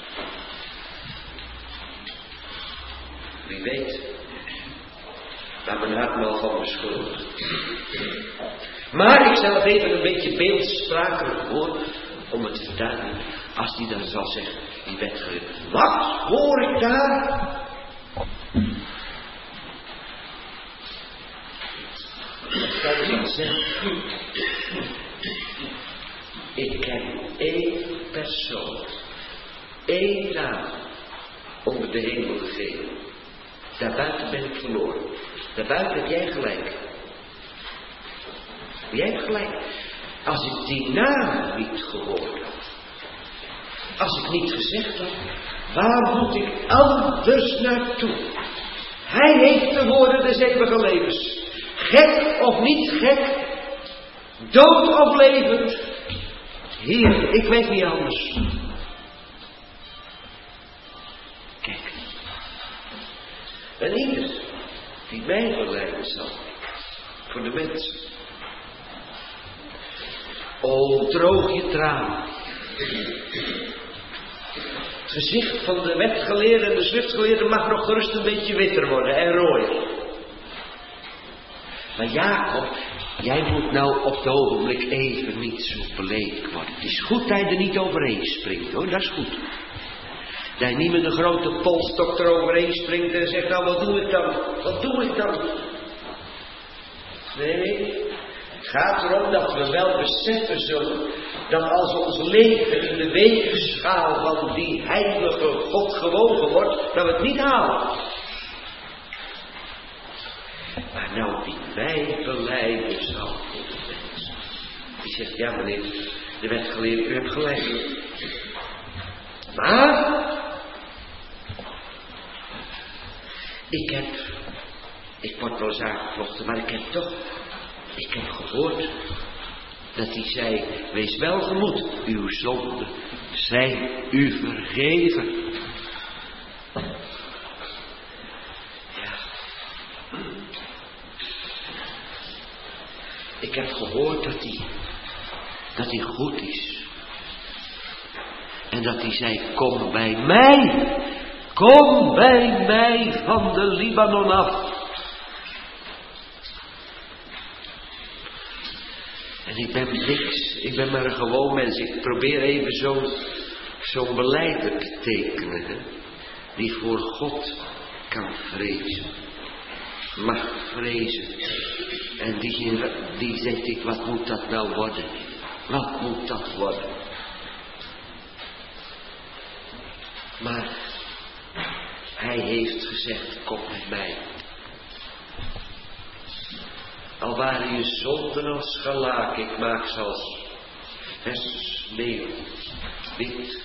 Wie weet, waar mijn hart me al van beschuldigt. Maar ik stel het even een beetje beeldsprakelijk voor om het te verduidelijken. Als die dan zal zeggen, die wetgeleerde, wat hoor ik daar? Wat kan ik dan zeggen? Ik ken één persoon, één naam onder de hemel gegeven. Daarbuiten ben ik verloren. Daarbuiten heb jij gelijk. Jij hebt gelijk. Als ik die naam niet gehoord had, als ik niet gezegd had, waar moet ik anders naartoe? Hij heeft de woorden des eeuwige levens. Gek of niet gek, dood of levend, Heer, ik weet niet anders. Kijk, en ieder die mij verleiden zal, voor de mensen. O, droog je traan. Het gezicht van de wetgeleerden en de schriftgeleerden mag nog gerust een beetje witter worden en rooier. Maar Jacob, jij moet nou op het ogenblik even niet zo beleefd worden. Het is goed dat je er niet overheen springt, hoor, dat is goed. Dat je niet met een grote polstok eroverheen springt en zegt, nou wat doe ik dan? Wat doe ik dan? Nee, het gaat erom dat we wel beseffen zullen dat als ons leven in de wegenschaal van die heilige God gewogen wordt, dat we het niet halen. Maar nou die mij belijden zal voor de mensen. Die zegt, ja meneer, de wetgeleerde, u hebt gelijk. Maar ik word wel eens aangevlochten, maar ik heb gehoord dat hij zei, wees welgemoed, uw zonden zijn u vergeven. Ja. Ik heb gehoord dat hij goed is. En dat hij zei, kom bij mij van de Libanon af. En ik ben niks, ik ben maar een gewoon mens. Ik probeer even zo'n beleider te tekenen, hè, die voor God kan vrezen, mag vrezen. En die zegt, ik, wat moet dat nou worden? Wat moet dat worden? Maar hij heeft gezegd, kom met mij. Al waren je zonden als scharlaken, ik maak ze als sneeuw, wit.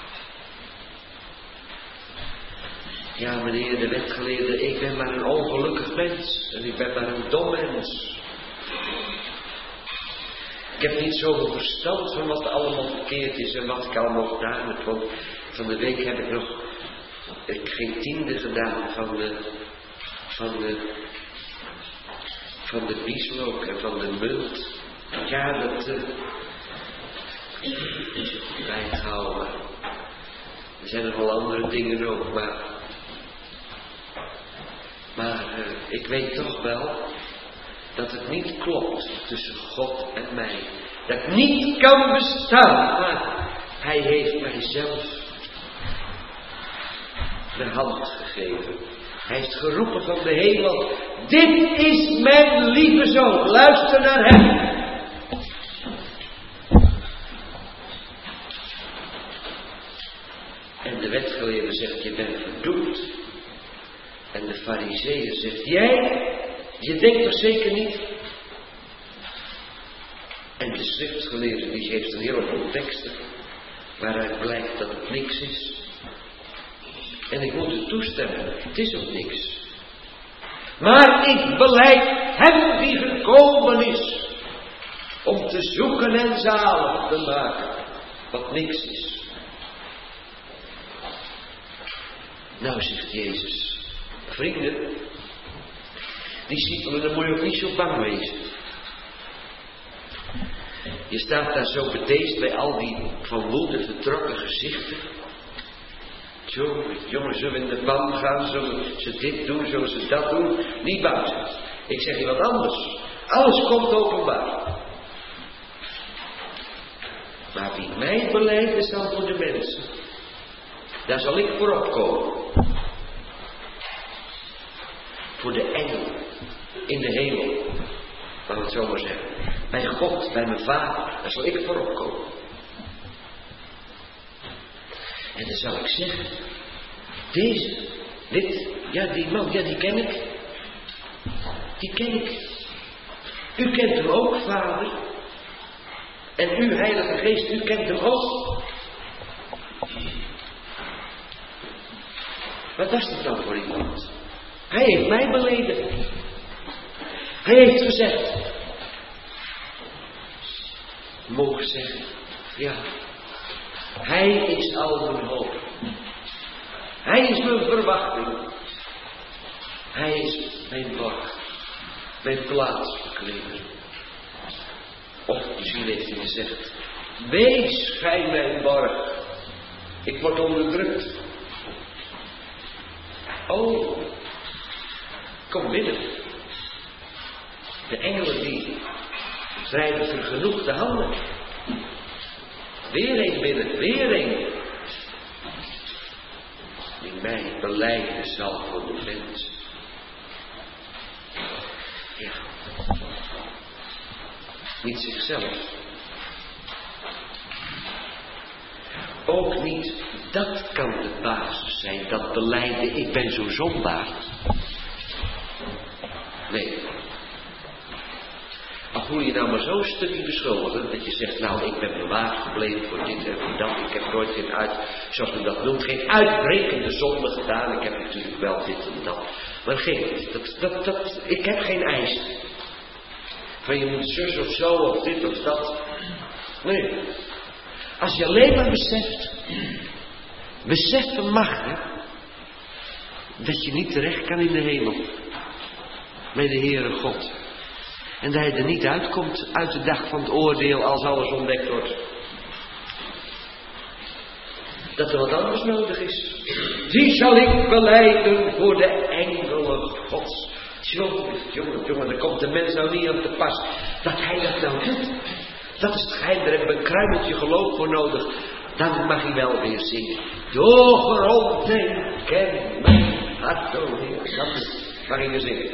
Ja meneer de wetgeleerde, ik ben maar een ongelukkig mens. En ik ben maar een dom mens. Ik heb niet zoveel verstand van wat allemaal verkeerd is en wat ik allemaal gedaan heb. Want van de week heb ik nog geen tiende gedaan van de bieslook en van de munt. Ja, dat bijgehouden. Er zijn nog wel andere dingen ook, maar ik weet toch wel dat het niet klopt tussen God en mij. Dat het niet kan bestaan, maar hij heeft mij zelf de hand gegeven. Hij heeft geroepen van de hemel, dit is mijn lieve zoon, luister naar hem. En de wetgeleerde zegt, je bent verdoemd. En de farizeeër zegt, jij, je denkt toch zeker niet? En de schriftgeleerde die geeft een heleboel teksten waaruit blijkt dat het niks is. En ik moet het toestemmen, het is ook niks. Maar ik belijd hem die gekomen is om te zoeken en zalig te maken wat niks is. Nou zegt Jezus, vrienden, discipelen, dan moet je ook niet zo bang wezen. Je staat daar zo bedeesd bij al die van woede vertrokken gezichten. Jongens, zullen we in de pan gaan, zullen ze dit doen, zullen ze dat doen? Niet bang zijn. Ik zeg je wat anders. Alles komt openbaar. Maar wie mij belijden zal voor de mensen, daar zal ik voor opkomen. Voor de engel in de hemel, laten we het zo maar zeggen. Bij God, bij mijn Vader, daar zal ik voor opkomen. En dan zal ik zeggen, die man, die ken ik. Die ken ik. U kent hem ook, Vader. En u, Heilige Geest, u kent hem ook. Wat was dat dan voor iemand? Hij heeft mij beleden. Hij heeft gezegd. Mogen zeggen. Ja. Hij is al mijn hoop. Hij is mijn verwachting. Hij is mijn borg. Mijn plaatsbekleder. Of misschien heeft hij gezegd. Wees gij mijn borg. Ik word onderdrukt. Oh. Kom binnen. De engelen die strijden vergenoegd de handen. Weer een binnen, weer een. Die mij belijden zal voor de mens. Ja. Niet zichzelf. Ook niet, dat kan de basis zijn, dat belijden, ik ben zo zondaar. Nee. Al voel je nou maar zo'n stukje beschuldigend, dat je zegt, nou, ik ben bewaard gebleven voor dit en voor dat. Ik heb nooit zoals men dat noemt, geen uitbrekende zonde gedaan. Ik heb natuurlijk wel dit en dat. Maar ik heb geen eis. Van je moet zus of zo, of dit of dat. Nee. Als je alleen maar beseffen mag, hè, dat je niet terecht kan in de hemel. Met de Heere God. En dat hij er niet uitkomt uit de dag van het oordeel als alles ontdekt wordt. Dat er wat anders nodig is. Die zal ik belijden voor de engelen Gods. Jongen, daar komt de mens nou niet aan te pas. Dat hij dat nou doet. Dat is het geheim, daar hebben we een kruimeltje geloof voor nodig. Dan mag hij wel weer zingen. Doorgrond ken mijn hart, o Heer. Dat mag hij weer zingen.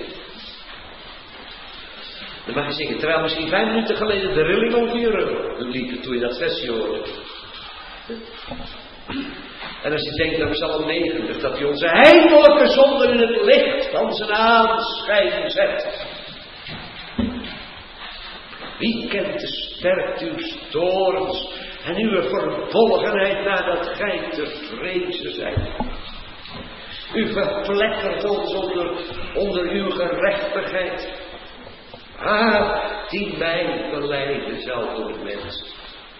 Dan mag je zingen. Terwijl misschien 5 minuten geleden de rilling over je rug liep toen je dat versje hoorde. En als je denkt aan Psalm 90, dat hij onze heimelijke zonden in het licht van zijn aanschijn zet. Wie kent de sterkte uw torens en uw vervolgenheid nadat gij te vrezen zijt? U verplettert ons onder uw gerechtigheid. Die mij belijden zal voor de mens.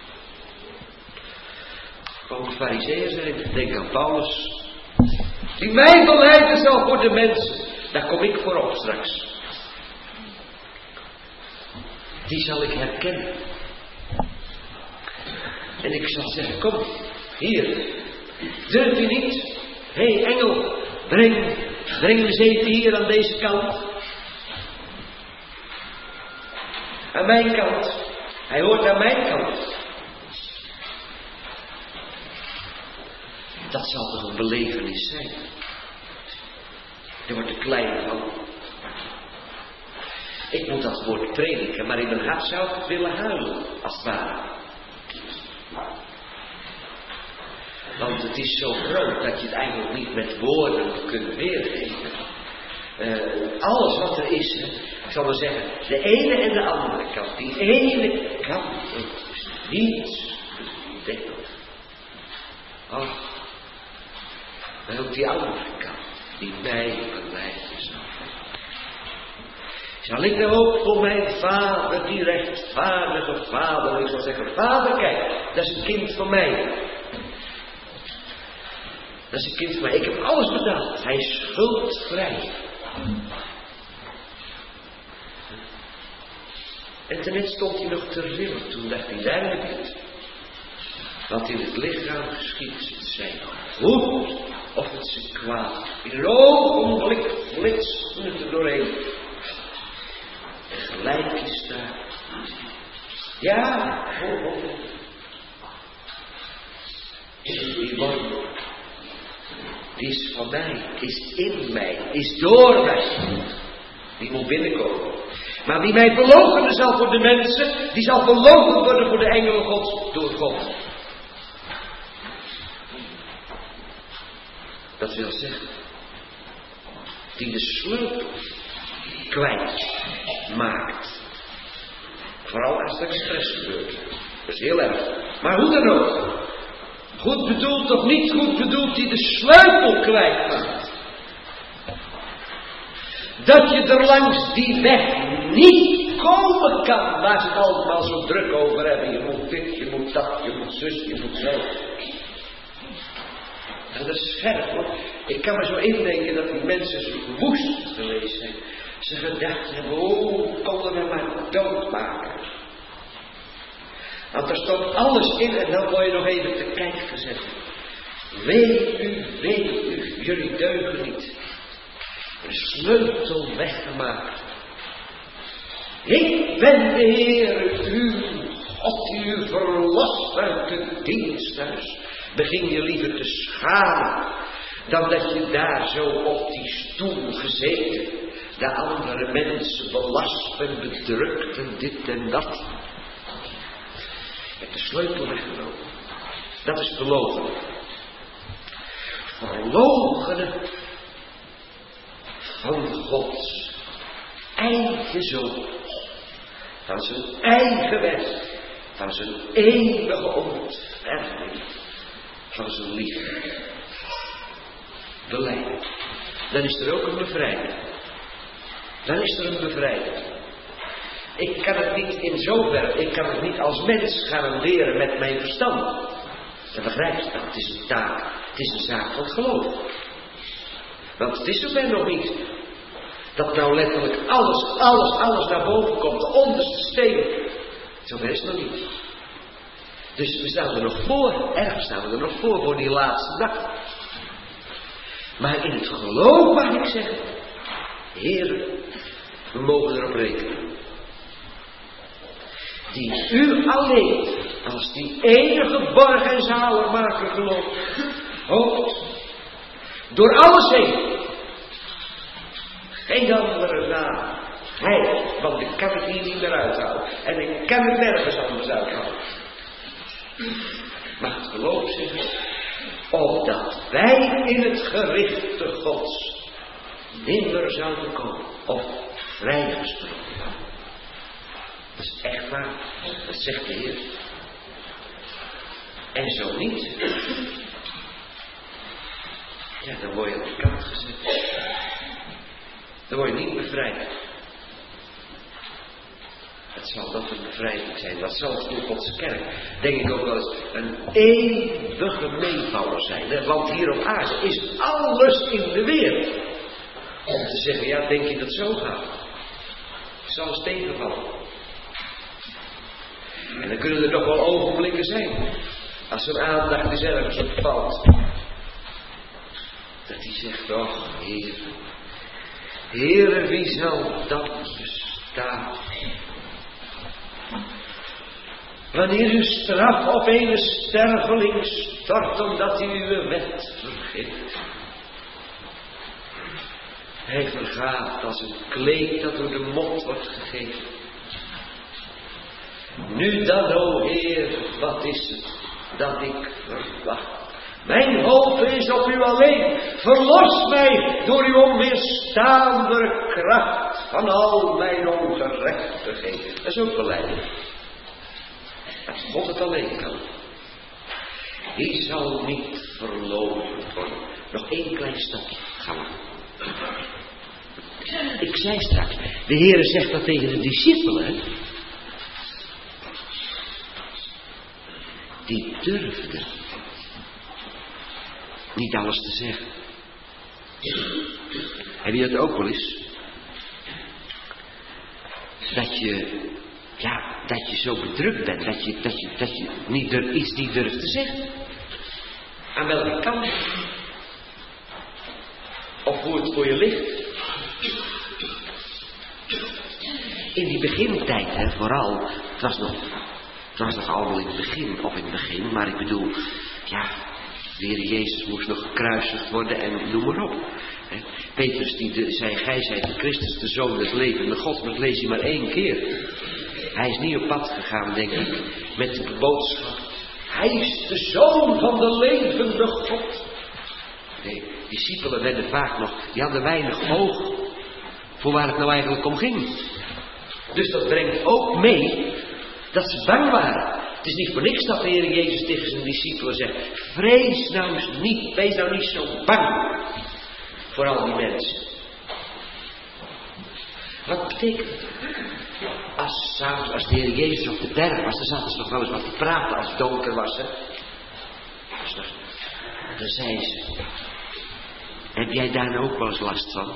Ook farizeeën zijn, denk aan Paulus. Die mij belijden zal voor de mensen. Daar kom ik voor op straks. Die zal ik herkennen. En ik zal zeggen, kom, hier. Durf je niet? Hé, engel, breng hem eens even hier aan deze kant. Aan mijn kant. Hij hoort aan mijn kant. Dat zal toch een belevenis zijn. Er wordt er klein van. Ik moet dat woord prediken, maar in mijn hart zou ik het willen huilen, als het ware. Want het is zo groot dat je het eigenlijk niet met woorden kunt weergeven. Alles wat er is, hè, ik zal maar zeggen, de ene en de andere kant. Die ene kant is niet betekend. Ach, maar ook die andere kant, die mij belijden zal. Zal ik nou ook voor mijn vader, die rechtvaardige vader, ik zal zeggen, vader, kijk, dat is een kind van mij. Dat is een kind van mij. Ik heb alles betaald. Hij is schuldvrij. En ten net stond hij nog te rillen. Toen dacht hij, daar heb ik het. Want in het lichaam geschiet het zijn goed of het zijn kwaad. In een ogenblik flitst het er doorheen. En gelijk is daar. Ja, die man, die is van mij, is in mij, is door mij. Die moet binnenkomen. Maar wie mij verloochenen zal voor de mensen, die zal verloochend worden voor de engelen Gods door God. Dat wil zeggen, die de sleutel kwijt maakt. Vooral als het expres gebeurt. Dat is heel erg. Maar hoe dan ook. Goed bedoeld of niet goed bedoeld, die de sleutel kwijt maakt. dat je er langs die weg niet komen kan, waar ze het allemaal zo druk over hebben. Je moet dit, je moet dat, je moet zus, je moet zo. En dat is scherp, hoor. Ik kan me zo indenken dat die mensen zo woest geweest zijn. Ze gedacht hebben, konden we maar doodmaken. Want er stond alles in en dan word je nog even te kijk gezet. Weet u, jullie deugen niet. De sleutel weggemaakt. Ik ben de Heer, uw God, die u verlost uit het diensthuis. Begin je liever te schamen, dan dat je daar zo op die stoel gezeten, de andere mensen belast en bedrukt en dit en dat. Je hebt de sleutel weggenomen. Dat is verloochenen. Verloochenen van Gods eigen zoon. Van zijn eigen weg. Van zijn eeuwige ontferming. Van zijn liefde. Beleid. Dan is er ook een bevrijding. Dan is er een bevrijding. Ik kan het niet in zoverre, ik kan het niet als mens gaan leren met mijn verstand. Dat begrijp je dan. Het is een taak, het is een zaak van geloof. Want het is zover nog niet. Dat nou letterlijk alles naar boven komt, de onderste steen. Zover is het nog niet. Dus we staan er nog voor, ergens staan we er nog voor die laatste dag. Maar in het geloof mag ik zeggen, Heer, we mogen erop rekenen. Die u alleen, als die enige borg en zaligmaker gelooft, hoopt, door alles heen. Geen andere naam. Hij, want ik kan het hier niet meer uithalen. En ik kan het nergens anders uithalen. Maar het geloof zeggen, opdat wij in het gerichte Gods nimmer zouden komen. Of vrijgesproken. Dat is echt waar. Dat zegt de Heer. En zo niet. Ja, dan word je op de kant gezet. Dan word je niet bevrijd. Het zal dat een bevrijding zijn. Dat zal voor Gods kerk, denk ik ook wel eens, een eeuwige meevaller zijn. Hè? Want hier op aarde is alles in de weer. Om te zeggen, ja, denk je dat het zo gaat? Het zal eens tegenvallen. En dan kunnen er nog wel ogenblikken zijn. Als zijn aandacht is ergens op valt. Dat hij zegt, och, Heer. Heere, wie zal dat bestaan? Wanneer uw straf op een sterveling stort, omdat hij uw wet vergeet. Hij vergaat als een kleed dat door de mond wordt gegeven. Nu dan, o Heer, wat is het dat ik verwacht? Mijn hoop is op u alleen. Verlos mij door uw onweerstaanbare kracht van al mijn ongerechtigheden. Dat is ook beleid. Als God het alleen kan. Die zal niet verloren worden. Nog één klein stapje. Ga maar. Ik zei straks, de Heer zegt dat tegen de discipelen. Die durfden niet alles te zeggen. Heb je dat ook wel eens? Dat je zo bedrukt bent, dat je iets niet durft te zeggen. Aan welke kant? Of hoe het voor je ligt. In die begintijd, hè, vooral, het was nog allemaal in het begin, maar ik bedoel, ja, de Heer Jezus moest nog gekruisigd worden en noem maar op. Petrus die zei, gij zijt de Christus, de Zoon des levende God, maar dat lees je maar 1 keer. Hij is niet op pad gegaan, denk ik, met de boodschap. Hij is de Zoon van de levende God. Nee, discipelen werden vaak nog, die hadden weinig oog voor waar het nou eigenlijk om ging. Dus dat brengt ook mee dat ze bang waren. Het is niet voor niks dat de Heer Jezus tegen zijn discipelen zegt, vrees nou eens niet, wees nou niet zo bang voor al die mensen. Wat betekent het? Als de Heer Jezus op de berg was, dan zaten ze nog wel eens wat te praten als het donker was, hè. Dan zei ze, heb jij daar nou ook wel eens last van?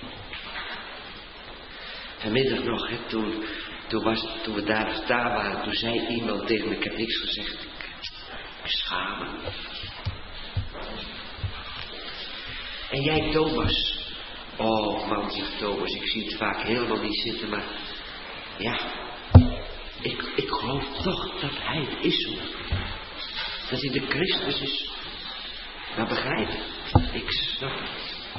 Vanmiddag nog, hè, toen we daar staan waren, toen zei iemand tegen me, ik heb niks gezegd, ik schaam me. En jij, Thomas? Oh man, zegt Thomas, ik zie het vaak helemaal niet zitten, maar ja, ik geloof toch dat hij het is, hoor. Dat hij de Christus is. Nou, begrijp ik snap het.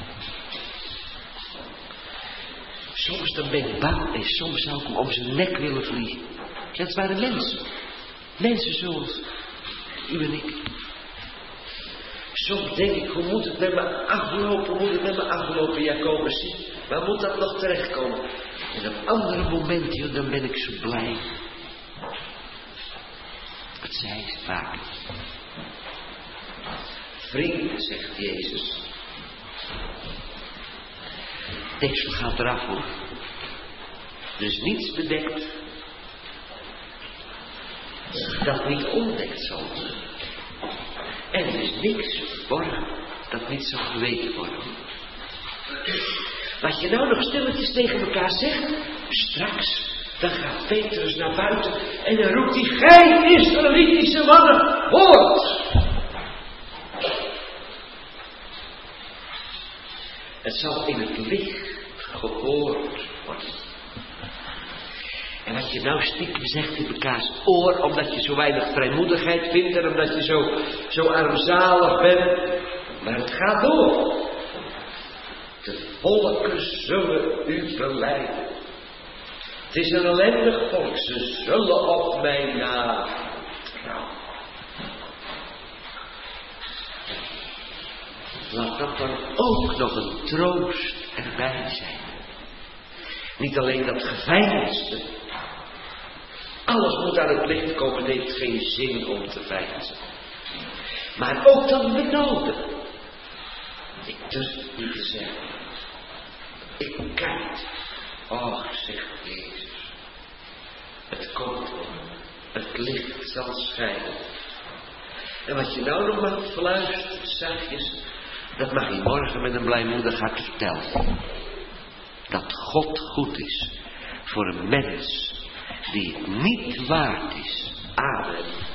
Soms dan ben ik bang en soms zou ik hem om zijn nek willen vliegen. Ja, het waren mensen. Mensen zoals u en ik. Soms denk ik, hoe moet het met me aflopen, Jacobus? Waar moet dat nog terechtkomen? En op andere momenten, dan ben ik zo blij. Dat zei ze vaak. Vrienden, zegt Jezus. Deksel gaat eraf, hoor. Er is niets bedekt dat niet ontdekt zal worden. En er is niks verborgen dat niet zal geweten worden. Wat je nou nog stilletjes tegen elkaar zegt, straks, dan gaat Petrus naar buiten en dan roept hij, gij Israëlitische mannen, hoort! Het zal in het licht gehoord worden. En wat je nou stiekem zegt in mekaars oor, omdat je zo weinig vrijmoedigheid vindt en omdat je zo armzalig bent. Maar het gaat door. De volken zullen u belijden. Het is een ellendig volk, ze zullen op mij natrouwen. Laat dat dan ook nog een troost erbij zijn. Niet alleen dat geveinsde. Alles moet aan het licht komen, het heeft geen zin om te veinzen. Maar ook dat benauwde. Ik durf het niet te zeggen. Ik kijk. Och, zegt Jezus. Het komt wel. Het licht zal schijnen. En wat je nou nog mag fluisteren, zachtjes, dat mag je morgen met een blijmoedig hart vertellen. Dat God goed is voor een mens die het niet waard is. Amen.